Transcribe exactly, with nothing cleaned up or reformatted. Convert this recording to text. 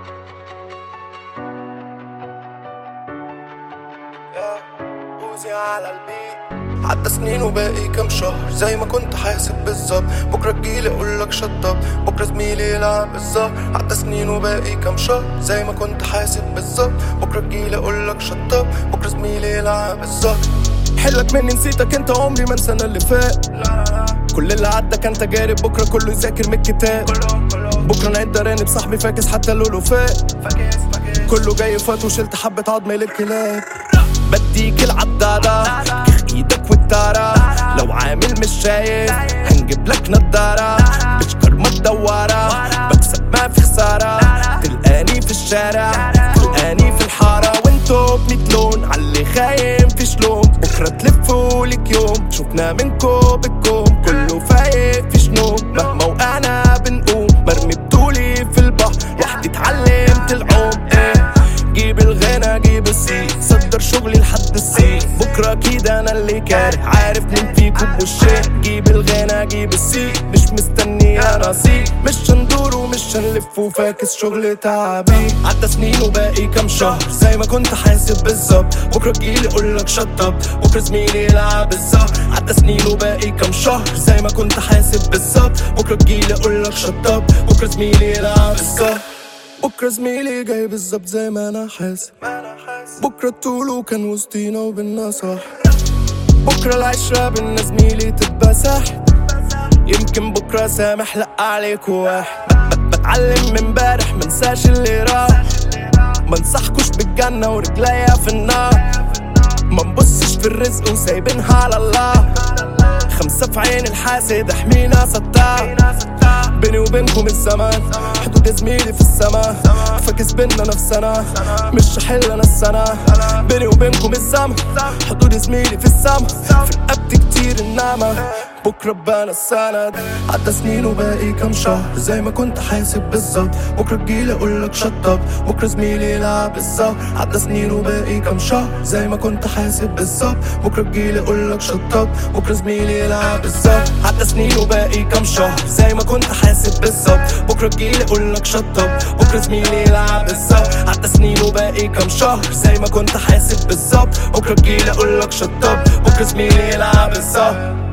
اوزي على البيت. عدى سنين وباقي كام شهر زي ما كنت حاسب بالظبط. بكره تجيلي اقولك شطب، بكره زميلي يلعب الزهر. عدى سنين وباقي كام شهر زي ما كنت حاسب بالظبط. بكره تجيلي اقولك شطب، بكره زميلي يلعب الزهر. حلك مني نسيتك انت، عمري ما انسى اللي فات. كل اللي عدى كان تجارب، بكره كله يذاكر من الكتاب. بكره نعد ارانب صاحبي فاكس حتى لولو فات. كله جاي فات وشلت حبة عضمي للكلاب. بديك العدادة كخ ايدك والدارة، لو عامل مش شايف هنجيب لك نضارة. بشكر ما تدورة بكسب ما في خسارة. تلقاني في الشارع تلقاني في الحارة، وانتو بميت لون عاللي خايم في شلون. بكرة تلفولك يوم شوفنا منكو بالكوم، كله فايق في شنو مهما وقعنا بنقوم. مرمي بطولي في البحر وحدي اتعلمت العوم. ايه جيب الغنى جيب السيق، صدر شغلي لحد السيق. بكرة اكيد انا اللي كاره، عارف مين فيكم والشيء. جيب الغنى جيب السيق، مش مستني انا سيق. مش هندور ومش هنلف وفاكس شغل تعبي. عدى سنين وباقي كام شهر زي ما كنت حاسب بالظبط. بكرة تجيلي اقولك شطب، بكرة زميلي يلعب الزهر. عدى سنين وباقي كام شهر زي ما كنت حاسب بالظبط. بكرة تجيلي اقولك شطب، بكرة زميلي يلعب الزهر. بكرة زميلي جاي بالظبط زي ما انا حاسب. بكرة طوله كان وسطينا وبينا صح. بكرة العشرة بينا زميلي تبقى ساحب. يمكن بكرة سامح لأ عليك واحد. بتعلم من امبارح منساش اللي راح. منصحكوش بالجنة ورجليا في النار. منبصش في الرزق وسايبينها على الله. خمسة في عين الحاسد احمينا ستار. بيني وبينكم الزمان حدود يا زميلي في السما. فاكس بينا نفسنا مش هحل انا السنة. بيني وبينكم الزمن حدود يا زميلي في السما. في رقبتي كتير النعمة بكرة بقى السند. عدى سنين وباقي كام شهر زي ما كنت حاسب بالظبط. بكرة تجيلي اقولك شطب، بكرة زميلي يلعب الزهر. عدى سنين وباقي كام شهر زي ما كنت حاسب بالظبط. بكرة تجيلي اقولك شطب، بكرة زميلي يلعب الزهر. عدى سنين وباقي كام شهر زي ما كنت حاسب بالظبط. بكرة تجيلي اقولك شطب، بكرة زميلي يلعب الزهر. عدى سنين وباقي كام شهر زي ما كنت حاسب بالظبط. بكرة تجيلي اقولك شطب، بكرة زميلي يلعب الزهر.